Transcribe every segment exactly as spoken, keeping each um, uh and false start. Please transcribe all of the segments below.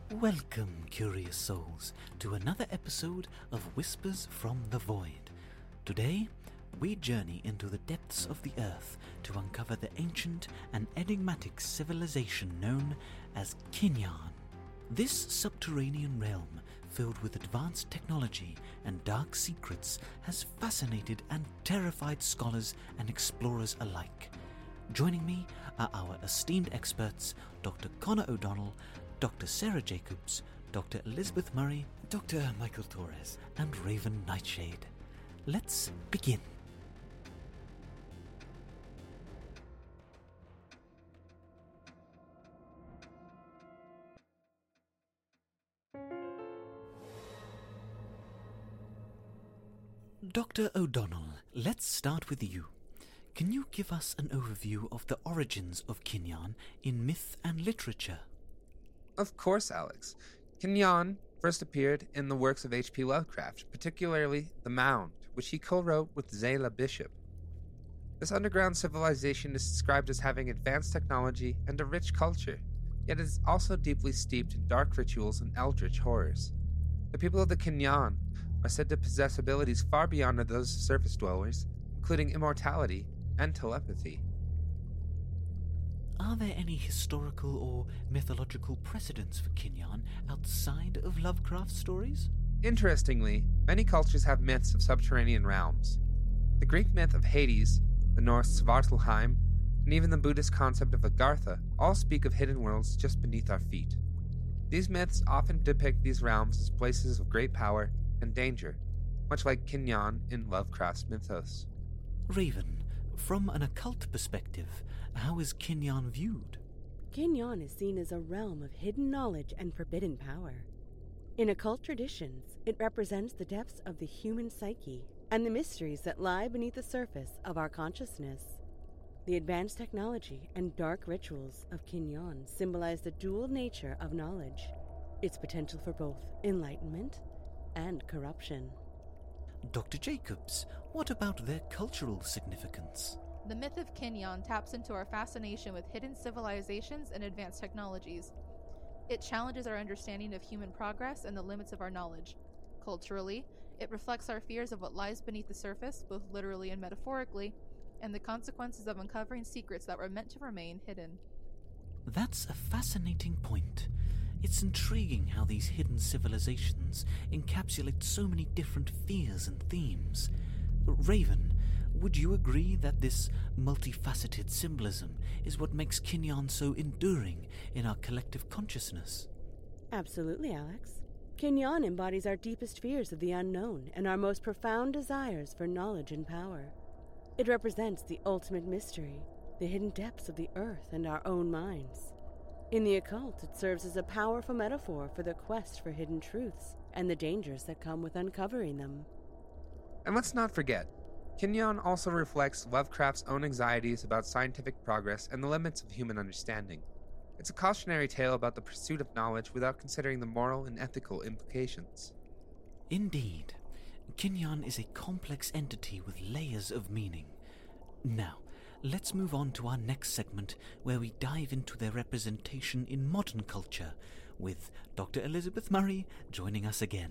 Welcome, curious souls, to another episode of Whispers from the Void. Today, we journey into the depths of the earth to uncover the ancient and enigmatic civilization known as Kinyan. This subterranean realm, filled with advanced technology and dark secrets, has fascinated and terrified scholars and explorers alike. Joining me are our esteemed experts, Doctor Connor O'Donnell, Doctor Sarah Jacobs, Doctor Elizabeth Murray, Doctor Michael Torres, and Raven Nightshade. Let's begin. Doctor O'Donnell, let's start with you. Can you give us an overview of the origins of Kinyan in myth and literature? Of course, Alex. Kinyan first appeared in the works of H P Lovecraft, particularly The Mound, which he co-wrote with Zayla Bishop. This underground civilization is described as having advanced technology and a rich culture, yet is also deeply steeped in dark rituals and eldritch horrors. The people of the Kinyan are said to possess abilities far beyond those of surface dwellers, including immortality and telepathy. Are there any historical or mythological precedents for Kinyan outside of Lovecraft stories? Interestingly, many cultures have myths of subterranean realms. The Greek myth of Hades, the Norse Svartalheim, and even the Buddhist concept of Agartha all speak of hidden worlds just beneath our feet. These myths often depict these realms as places of great power and danger, much like Kinyan in Lovecraft's mythos. Raven, from an occult perspective, how is Kinyan viewed? Kinyan is seen as a realm of hidden knowledge and forbidden power. In occult traditions, it represents the depths of the human psyche and the mysteries that lie beneath the surface of our consciousness. The advanced technology and dark rituals of Kinyan symbolize the dual nature of knowledge, its potential for both enlightenment and corruption. Doctor Jacobs, what about their cultural significance? The myth of Kinyan taps into our fascination with hidden civilizations and advanced technologies. It challenges our understanding of human progress and the limits of our knowledge. Culturally, it reflects our fears of what lies beneath the surface, both literally and metaphorically, and the consequences of uncovering secrets that were meant to remain hidden. That's a fascinating point. It's intriguing how these hidden civilizations encapsulate so many different fears and themes. Raven, would you agree that this multifaceted symbolism is what makes Kinyan so enduring in our collective consciousness? Absolutely, Alex. Kinyan embodies our deepest fears of the unknown and our most profound desires for knowledge and power. It represents the ultimate mystery, the hidden depths of the earth and our own minds. In the occult, it serves as a powerful metaphor for the quest for hidden truths and the dangers that come with uncovering them. And let's not forget, Kinyan also reflects Lovecraft's own anxieties about scientific progress and the limits of human understanding. It's a cautionary tale about the pursuit of knowledge without considering the moral and ethical implications. Indeed. Kinyan is a complex entity with layers of meaning. Now, let's move on to our next segment, where we dive into their representation in modern culture, with Doctor Elizabeth Murray joining us again.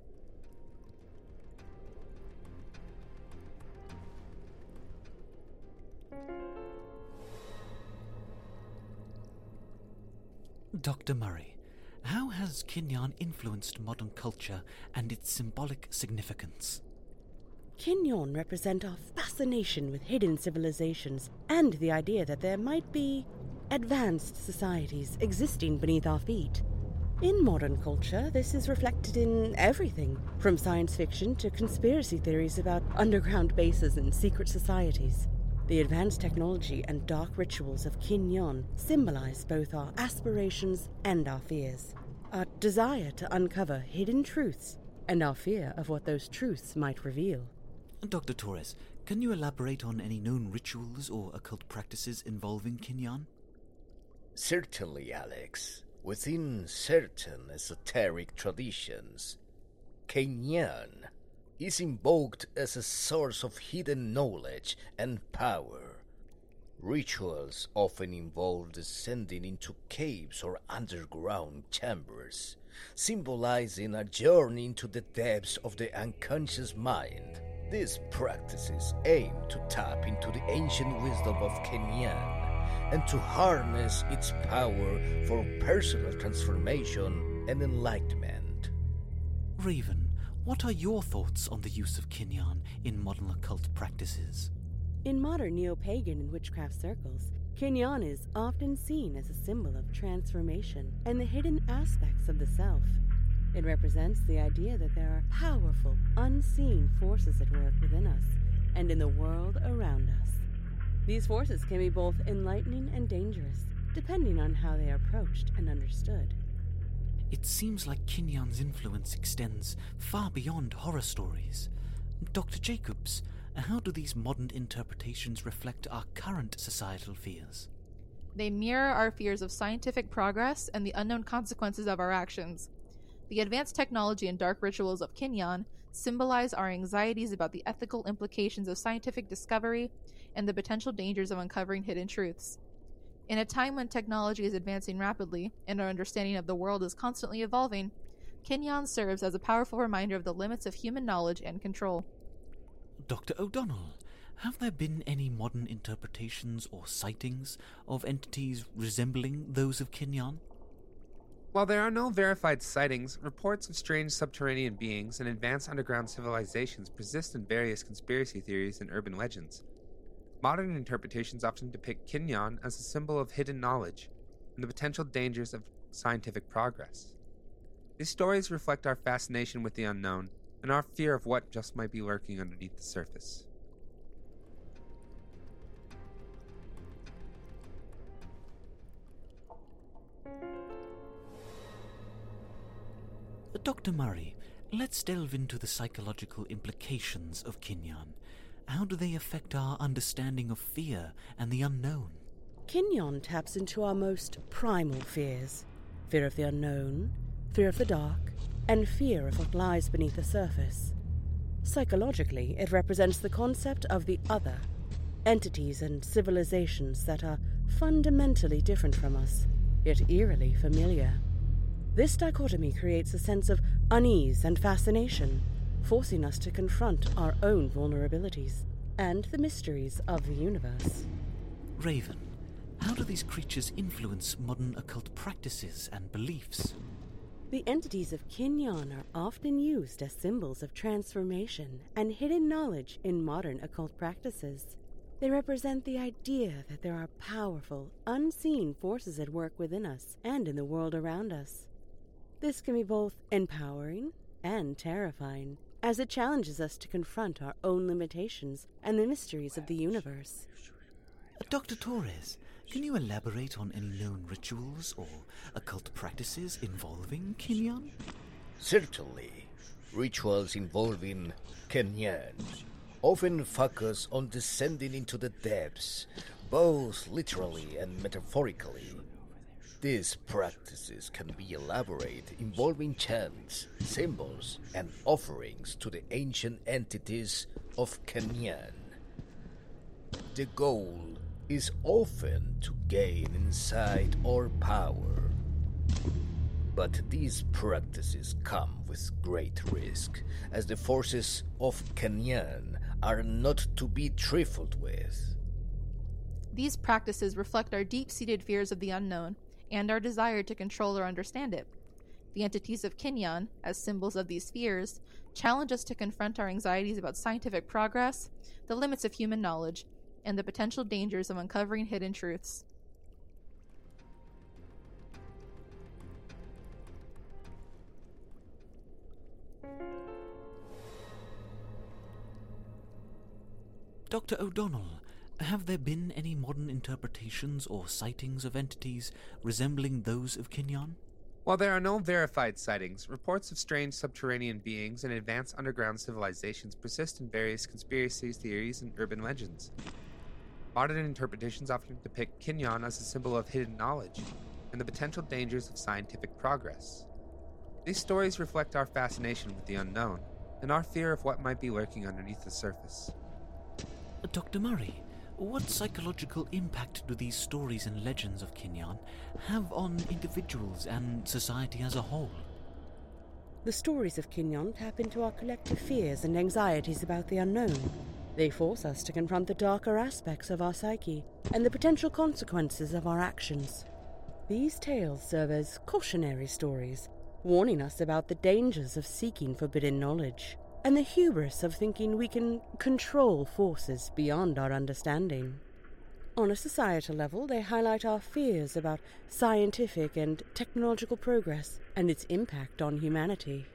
Doctor Murray, how has Kinyan influenced modern culture and its symbolic significance? Kinyan represent our fascination with hidden civilizations and the idea that there might be advanced societies existing beneath our feet. In modern culture, this is reflected in everything, from science fiction to conspiracy theories about underground bases and secret societies. The advanced technology and dark rituals of Kinyan symbolize both our aspirations and our fears, our desire to uncover hidden truths and our fear of what those truths might reveal. Doctor Torres, can you elaborate on any known rituals or occult practices involving Kinyan? Certainly, Alex. Within certain esoteric traditions, Kinyan is invoked as a source of hidden knowledge and power. Rituals often involve descending into caves or underground chambers, symbolizing a journey into the depths of the unconscious mind. These practices aim to tap into the ancient wisdom of Kenyan and to harness its power for personal transformation and enlightenment. Raven, what are your thoughts on the use of Kinyan in modern occult practices? In modern neo-pagan and witchcraft circles, Kinyan is often seen as a symbol of transformation and the hidden aspects of the self. It represents the idea that there are powerful, unseen forces at work within us and in the world around us. These forces can be both enlightening and dangerous, depending on how they are approached and understood. It seems like Kinyan's influence extends far beyond horror stories. Doctor Jacobs, how do these modern interpretations reflect our current societal fears? They mirror our fears of scientific progress and the unknown consequences of our actions. The advanced technology and dark rituals of Kinyan symbolize our anxieties about the ethical implications of scientific discovery and the potential dangers of uncovering hidden truths. In a time when technology is advancing rapidly and our understanding of the world is constantly evolving, Kinyan serves as a powerful reminder of the limits of human knowledge and control. Doctor O'Donnell, have there been any modern interpretations or sightings of entities resembling those of Kinyan? While there are no verified sightings, reports of strange subterranean beings and advanced underground civilizations persist in various conspiracy theories and urban legends. Modern interpretations often depict Kinyan as a symbol of hidden knowledge and the potential dangers of scientific progress. These stories reflect our fascination with the unknown and our fear of what just might be lurking underneath the surface. Doctor Murray, let's delve into the psychological implications of Kinyan. How do they affect our understanding of fear and the unknown? Kinyan taps into our most primal fears: fear of the unknown, fear of the dark, and fear of what lies beneath the surface. Psychologically, it represents the concept of the other, entities and civilizations that are fundamentally different from us, yet eerily familiar. This dichotomy creates a sense of unease and fascination, forcing us to confront our own vulnerabilities and the mysteries of the universe. Raven, how do these creatures influence modern occult practices and beliefs? The entities of Kinyan are often used as symbols of transformation and hidden knowledge in modern occult practices. They represent the idea that there are powerful, unseen forces at work within us and in the world around us. This can be both empowering and terrifying, as it challenges us to confront our own limitations and the mysteries of the universe. Doctor Torres, can you elaborate on any known rituals or occult practices involving Kinyan? Certainly. Rituals involving Kinyan often focus on descending into the depths, both literally and metaphorically. These practices can be elaborate, involving chants, symbols, and offerings to the ancient entities of Kinyan. The goal is often to gain insight or power. But these practices come with great risk, as the forces of Kinyan are not to be trifled with. These practices reflect our deep-seated fears of the unknown and our desire to control or understand it. The entities of Kinyan, as symbols of these fears, challenge us to confront our anxieties about scientific progress, the limits of human knowledge, and the potential dangers of uncovering hidden truths. Doctor O'Donnell, have there been any modern interpretations or sightings of entities resembling those of Kinyan? While there are no verified sightings, reports of strange subterranean beings and advanced underground civilizations persist in various conspiracy theories and urban legends. Modern interpretations often depict Kinyan as a symbol of hidden knowledge and the potential dangers of scientific progress. These stories reflect our fascination with the unknown and our fear of what might be lurking underneath the surface. Doctor Murray, What psychological impact do these stories and legends of Kinyan have on individuals and society as a whole? The stories of Kinyan tap into our collective fears and anxieties about the unknown. They force us to confront the darker aspects of our psyche and the potential consequences of our actions. These tales serve as cautionary stories, warning us about the dangers of seeking forbidden knowledge and the hubris of thinking we can control forces beyond our understanding. On a societal level, they highlight our fears about scientific and technological progress and its impact on humanity.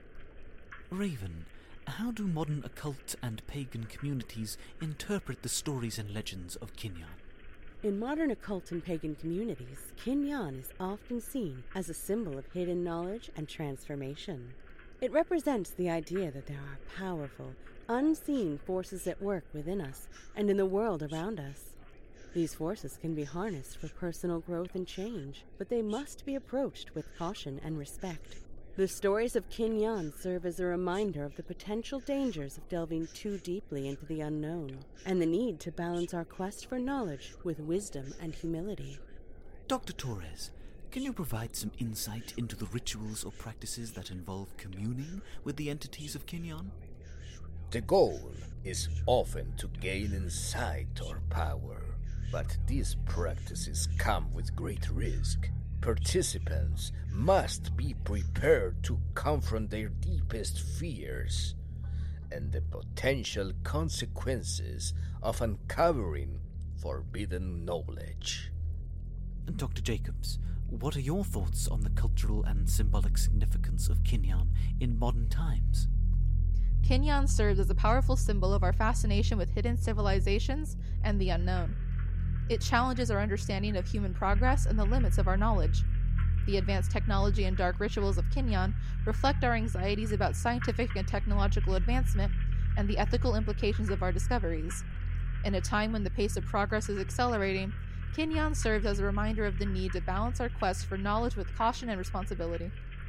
Raven, how do modern occult and pagan communities interpret the stories and legends of Kinyan? In modern occult and pagan communities, Kinyan is often seen as a symbol of hidden knowledge and transformation. It represents the idea that there are powerful, unseen forces at work within us and in the world around us. These forces can be harnessed for personal growth and change, but they must be approached with caution and respect. The stories of Kinyan serve as a reminder of the potential dangers of delving too deeply into the unknown, and the need to balance our quest for knowledge with wisdom and humility. Doctor Torres, can you provide some insight into the rituals or practices that involve communing with the entities of Kinyan? The goal is often to gain insight or power, but these practices come with great risk. Participants must be prepared to confront their deepest fears and the potential consequences of uncovering forbidden knowledge. Doctor Jacobs, what are your thoughts on the cultural and symbolic significance of Kinyan in modern times? Kinyan serves as a powerful symbol of our fascination with hidden civilizations and the unknown. It challenges our understanding of human progress and the limits of our knowledge. The advanced technology and dark rituals of Kinyan reflect our anxieties about scientific and technological advancement and the ethical implications of our discoveries. In a time when the pace of progress is accelerating, Kinyan serves as a reminder of the need to balance our quest for knowledge with caution and responsibility.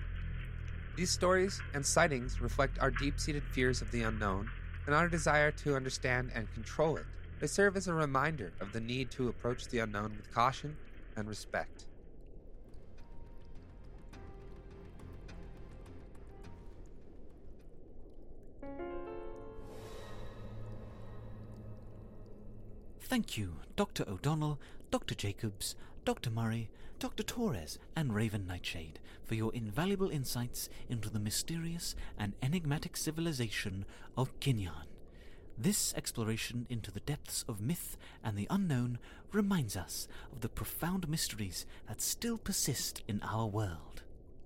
These stories and sightings reflect our deep-seated fears of the unknown and our desire to understand and control it. They serve as a reminder of the need to approach the unknown with caution and respect. Thank you, Doctor O'Donnell, Doctor Jacobs, Doctor Murray, Doctor Torres, and Raven Nightshade for your invaluable insights into the mysterious and enigmatic civilization of Kinyan. This exploration into the depths of myth and the unknown reminds us of the profound mysteries that still persist in our world.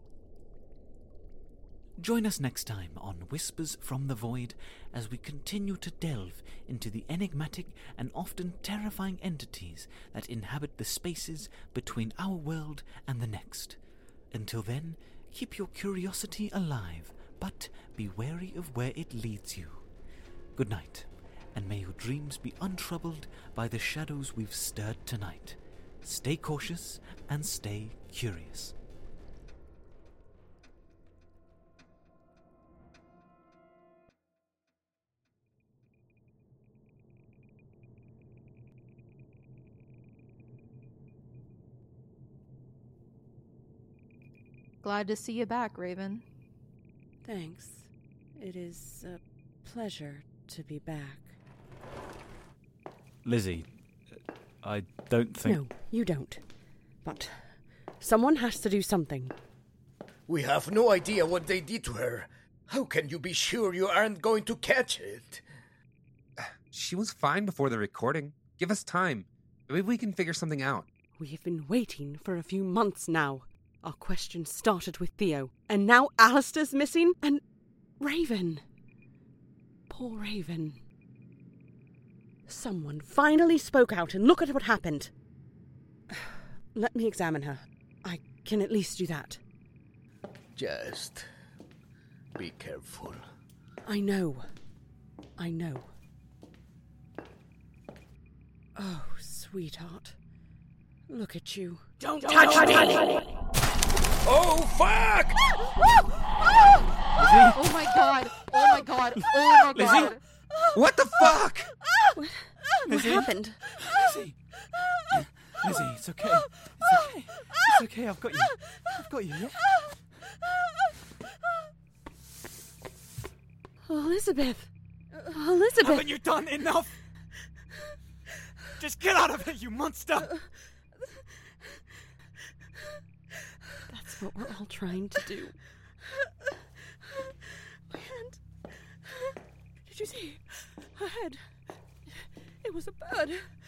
Join us next time on Whispers from the Void as we continue to delve into the enigmatic and often terrifying entities that inhabit the spaces between our world and the next. Until then, keep your curiosity alive, but be wary of where it leads you. Good night, and may your dreams be untroubled by the shadows we've stirred tonight. Stay cautious and stay curious. Glad to see you back, Raven. Thanks. It is a pleasure to be back. Lizzie, I don't think... No, you don't. But someone has to do something. We have no idea what they did to her. How can you be sure you aren't going to catch it? She was fine before the recording. Give us time. Maybe we can figure something out. We have been waiting for a few months now. Our questions started with Theo, and now Alistair's missing, and Raven. Poor Raven. Someone finally spoke out, and look at what happened. Let me examine her. I can at least do that. Just be careful. I know. I know. Oh, sweetheart. Look at you. Don't, Don't touch me! Oh, fuck! Oh my god! Oh my god! Oh my god! Lizzie? What the fuck? What Lizzie? happened? Lizzie! Lizzie, it's okay. It's okay. It's okay, I've got you. I've got you, yeah? Elizabeth. Elizabeth. Haven't you done enough? Just get out of here, you monster! That's what we're all trying to do. My hand. Did you see? Her head. It was a bird.